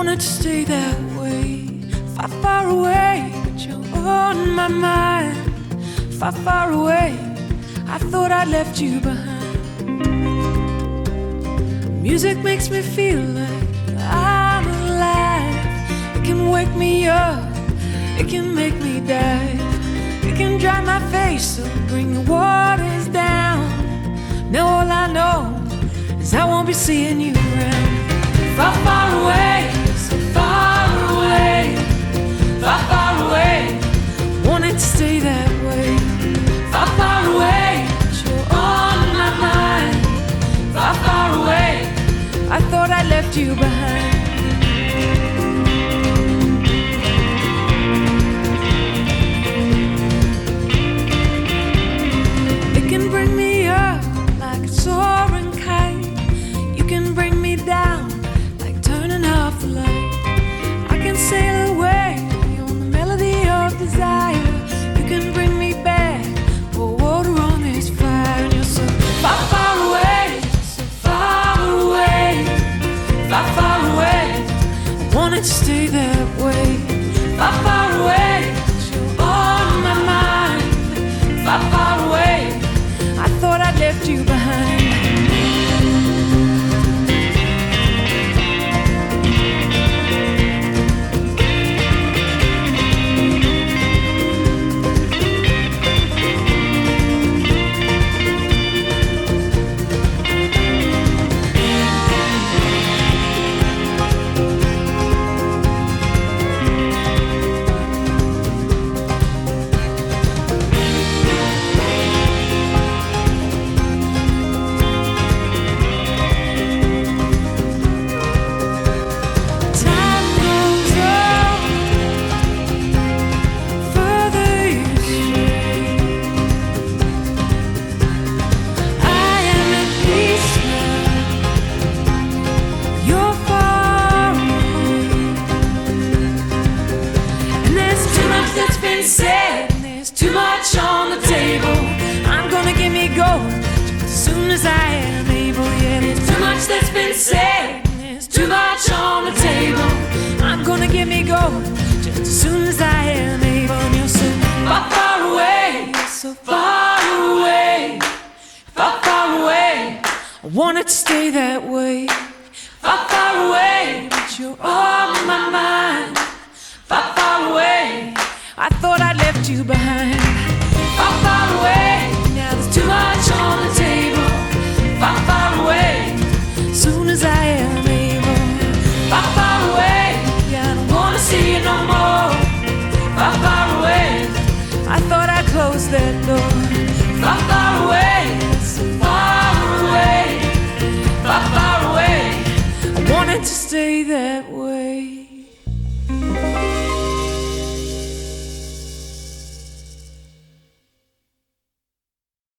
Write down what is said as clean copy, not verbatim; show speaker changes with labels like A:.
A: wanted to stay that way, far, far away, but you're on my mind. Far, far away, I thought I left you behind. Music makes me feel like I'm alive. It can wake me up, it can make me dive. It can dry my face, so bring the waters down. Now all I know is I won't be seeing you around. Far, far away, so far away, far, far away. Wanted to stay that way. Far, far away, but you're on my mind. Far, far away, I thought I left you behind. It can bring me up like a soaring kite. You can bring me down like turning off the light. I can sail away on the melody of desire. You can bring me back, pour water on this fire. And you're so far, far away, so far away, far, far away. I wanted to stay that way. Far, far away, but you're on my mind. Far, far away, I thought I'd left you behind. Too much on the table. I'm gonna give me gold just as soon as I am able. Yeah, there's too much that's been said. There's too much on the table. I'm gonna give me gold just as soon as I am able. And you're so far, far away, so far away, far, far away. I wanted to stay that way. Far, far away, but you're on my mind. Far, far away, I thought I left you behind. Far, far away, now there's too much on the table. Far, far away, soon as I am able. Far, far away, yeah, I don't wanna see you no more. Far, far away, I thought I closed that door. Far, far away, so far away, far, far away. I wanted to stay that way.